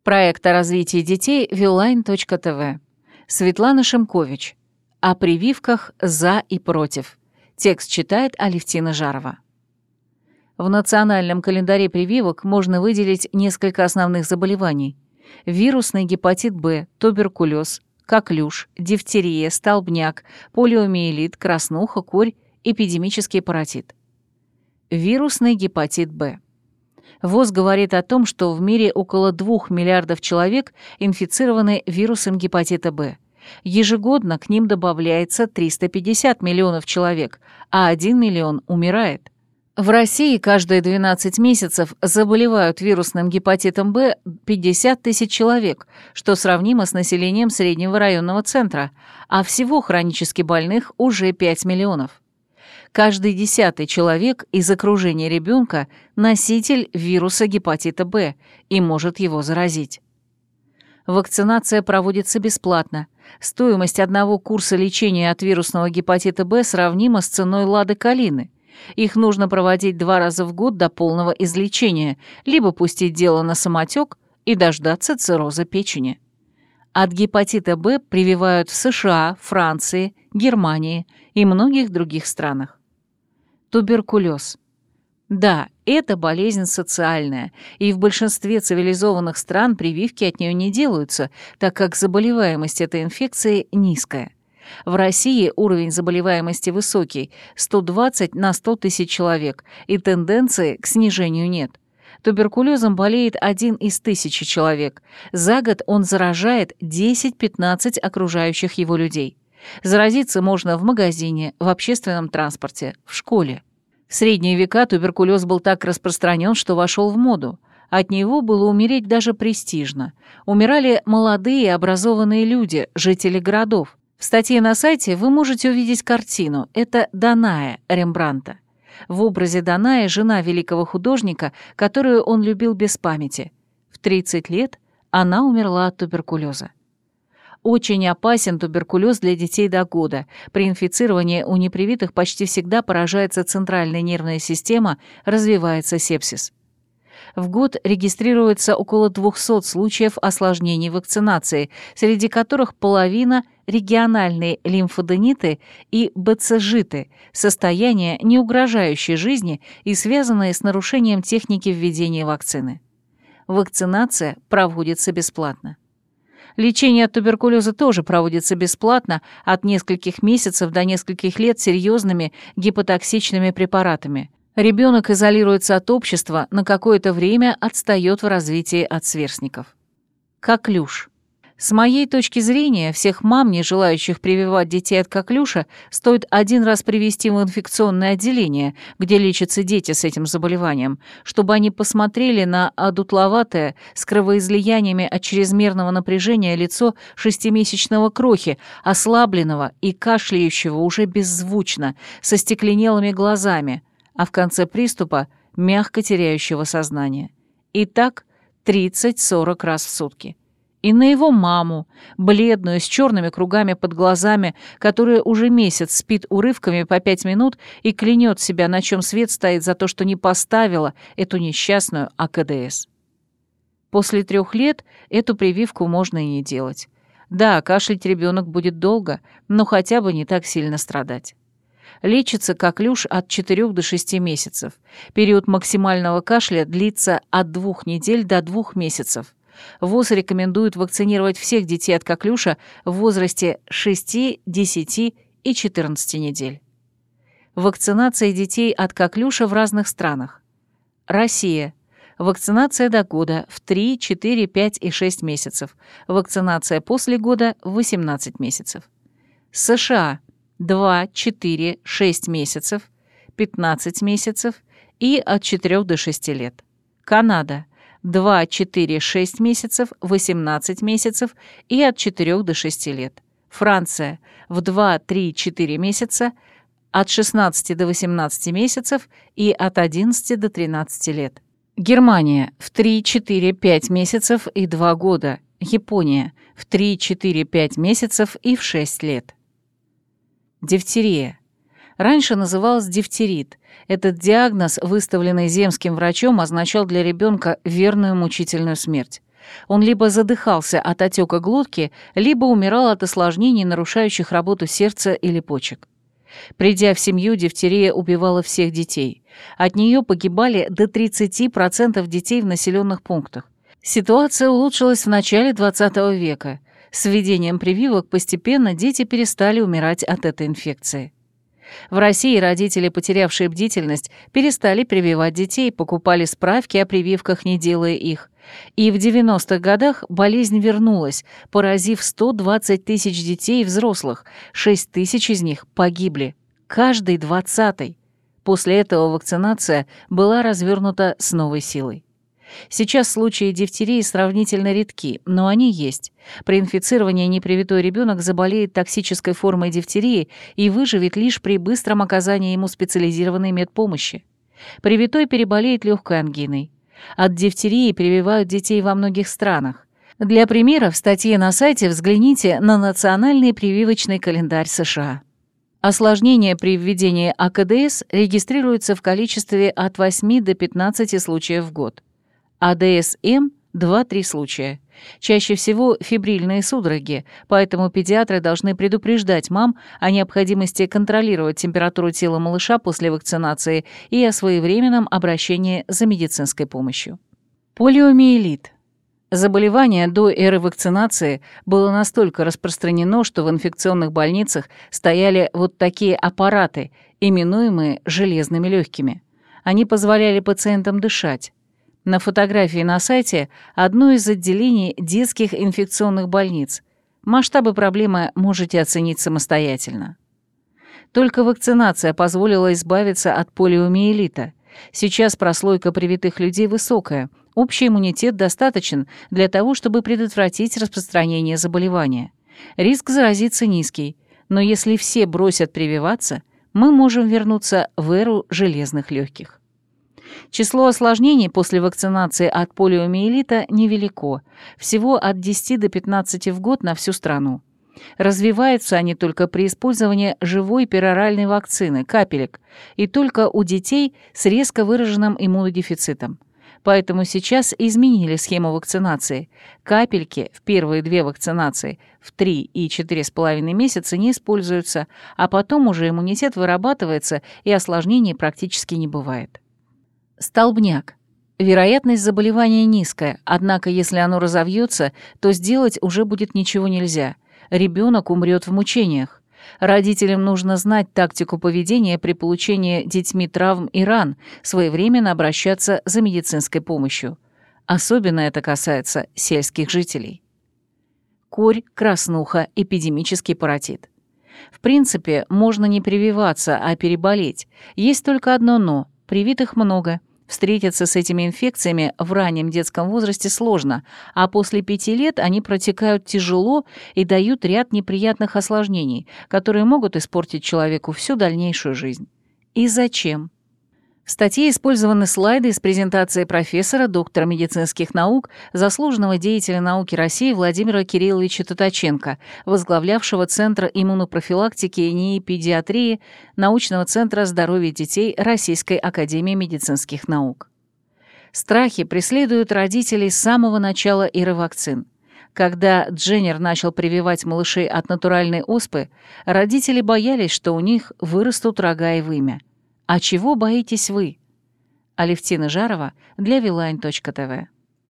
Проект о развитии детей Вилайн.тв. Светлана Шимкович. О прививках «За и против». Текст читает Алевтина Жарова. В национальном календаре прививок можно выделить несколько основных заболеваний. Вирусный гепатит Б, туберкулез, коклюш, дифтерия, столбняк, полиомиелит, краснуха, корь, эпидемический паротит. Вирусный гепатит Б. ВОЗ говорит о том, что в мире около 2 миллиардов человек инфицированы вирусом гепатита Б. Ежегодно к ним добавляется 350 миллионов человек, а 1 миллион умирает. В России каждые 12 месяцев заболевают вирусным гепатитом Б 50 тысяч человек, что сравнимо с населением среднего районного центра, а всего хронически больных уже 5 миллионов. Каждый 10-й человек из окружения ребенка – носитель вируса гепатита Б и может его заразить. Вакцинация проводится бесплатно. Стоимость одного курса лечения от вирусного гепатита Б сравнима с ценой лады калины. Их нужно проводить 2 раза в год до полного излечения, либо пустить дело на самотек и дождаться цирроза печени. От гепатита Б прививают в США, Франции, Германии и многих других странах. Туберкулез. Да, это болезнь социальная, и в большинстве цивилизованных стран прививки от нее не делаются, так как заболеваемость этой инфекции низкая. В России уровень заболеваемости высокий – 120 на 100 тысяч человек, и тенденции к снижению нет. Туберкулезом болеет 1 из 1000 человек. За год он заражает 10-15 окружающих его людей. Заразиться можно в магазине, в общественном транспорте, в школе. В средние века туберкулез был так распространен, что вошел в моду. От него было умереть даже престижно. Умирали молодые образованные люди, жители городов. В статье на сайте вы можете увидеть картину. Это Даная Рембрандта. В образе Даная жена великого художника, которую он любил без памяти. В 30 лет она умерла от туберкулеза. Очень опасен туберкулез для детей до года. При инфицировании у непривитых почти всегда поражается центральная нервная система, развивается сепсис. В год регистрируется около 200 случаев осложнений вакцинации, среди которых половина – региональные лимфодениты и БЦЖиты, состояния, не угрожающие жизни и связанные с нарушением техники введения вакцины. Вакцинация проводится бесплатно. Лечение от туберкулеза тоже проводится бесплатно от нескольких месяцев до нескольких лет серьезными гепатоксичными препаратами. Ребенок изолируется от общества, на какое-то время отстает в развитии от сверстников. Коклюш. С моей точки зрения, всех мам, не желающих прививать детей от коклюша, стоит 1 раз привести в инфекционное отделение, где лечатся дети с этим заболеванием, чтобы они посмотрели на одутловатое, с кровоизлияниями от чрезмерного напряжения лицо 6-месячного крохи, ослабленного и кашляющего уже беззвучно, со стекленелыми глазами, а в конце приступа мягко теряющего сознание. И так 30-40 раз в сутки. И на его маму, бледную, с черными кругами под глазами, которая уже месяц спит урывками по 5 минут и клянет себя, на чем свет стоит за то, что не поставила эту несчастную АКДС. После 3 лет эту прививку можно и не делать. Да, кашлять ребенок будет долго, но хотя бы не так сильно страдать. Лечится коклюш от 4 до 6 месяцев. Период максимального кашля длится от 2 недель до 2 месяцев. ВОЗ рекомендует вакцинировать всех детей от коклюша в возрасте 6, 10 и 14 недель. Вакцинация детей от коклюша в разных странах. Россия. Вакцинация до года в 3, 4, 5 и 6 месяцев. Вакцинация после года в 18 месяцев. США. 2, 4, 6 месяцев, 15 месяцев и от 4 до 6 лет. Канада. 2, 4, 6 месяцев, 18 месяцев и от 4 до 6 лет. Франция в 2, 3, 4 месяца, от 16 до 18 месяцев и от 11 до 13 лет. Германия в 3, 4, 5 месяцев и 2 года. Япония в 3, 4, 5 месяцев и в 6 лет. Дифтерия. Раньше называлась дифтерит. Этот диагноз, выставленный земским врачом, означал для ребенка верную мучительную смерть. Он либо задыхался от отека глотки, либо умирал от осложнений, нарушающих работу сердца или почек. Придя в семью, дифтерия убивала всех детей. От нее погибали до 30% детей в населенных пунктах. Ситуация улучшилась в начале XX века. С введением прививок постепенно дети перестали умирать от этой инфекции. В России родители, потерявшие бдительность, перестали прививать детей, покупали справки о прививках, не делая их. И в 90-х годах болезнь вернулась, поразив 120 тысяч детей и взрослых, 6 тысяч из них погибли. Каждый 20-й. После этого вакцинация была развернута с новой силой. Сейчас случаи дифтерии сравнительно редки, но они есть. При инфицировании непривитой ребенок заболеет токсической формой дифтерии и выживет лишь при быстром оказании ему специализированной медпомощи. Привитой переболеет легкой ангиной. От дифтерии прививают детей во многих странах. Для примера в статье на сайте взгляните на Национальный прививочный календарь США. Осложнения при введении АКДС регистрируются в количестве от 8 до 15 случаев в год. АДС-М – 2-3 случая. Чаще всего фибрильные судороги, поэтому педиатры должны предупреждать мам о необходимости контролировать температуру тела малыша после вакцинации и о своевременном обращении за медицинской помощью. Полиомиелит. Заболевание до эры вакцинации было настолько распространено, что в инфекционных больницах стояли вот такие аппараты, именуемые железными легкими. Они позволяли пациентам дышать. На фотографии на сайте одно из отделений детских инфекционных больниц. Масштабы проблемы можете оценить самостоятельно. Только вакцинация позволила избавиться от полиомиелита. Сейчас прослойка привитых людей высокая, общий иммунитет достаточен для того, чтобы предотвратить распространение заболевания. Риск заразиться низкий, но если все бросят прививаться, мы можем вернуться в эру железных легких. Число осложнений после вакцинации от полиомиелита невелико, всего от 10 до 15 в год на всю страну. Развиваются они только при использовании живой пероральной вакцины, капелек, и только у детей с резко выраженным иммунодефицитом. Поэтому сейчас изменили схему вакцинации. Капельки в первые 2 вакцинации в 3 и 4,5 месяца не используются, а потом уже иммунитет вырабатывается и осложнений практически не бывает. Столбняк. Вероятность заболевания низкая, однако если оно разовьется, то сделать уже будет ничего нельзя. Ребенок умрет в мучениях. Родителям нужно знать тактику поведения при получении детьми травм и ран, своевременно обращаться за медицинской помощью. Особенно это касается сельских жителей. Корь, краснуха, эпидемический паротит. В принципе, можно не прививаться, а переболеть. Есть только одно «но». Привитых много. Встретиться с этими инфекциями в раннем детском возрасте сложно, а после 5 лет они протекают тяжело и дают ряд неприятных осложнений, которые могут испортить человеку всю дальнейшую жизнь. И зачем? В статье использованы слайды из презентации профессора, доктора медицинских наук, заслуженного деятеля науки России Владимира Кирилловича Татаченко, возглавлявшего Центр иммунопрофилактики и НИИ-педиатрии Научного центра здоровья детей Российской академии медицинских наук. Страхи преследуют родителей с самого начала эры вакцин. Когда Дженнер начал прививать малышей от натуральной оспы, родители боялись, что у них вырастут рога и вымя. А чего боитесь вы? Алевтина Жарова для Viline.tv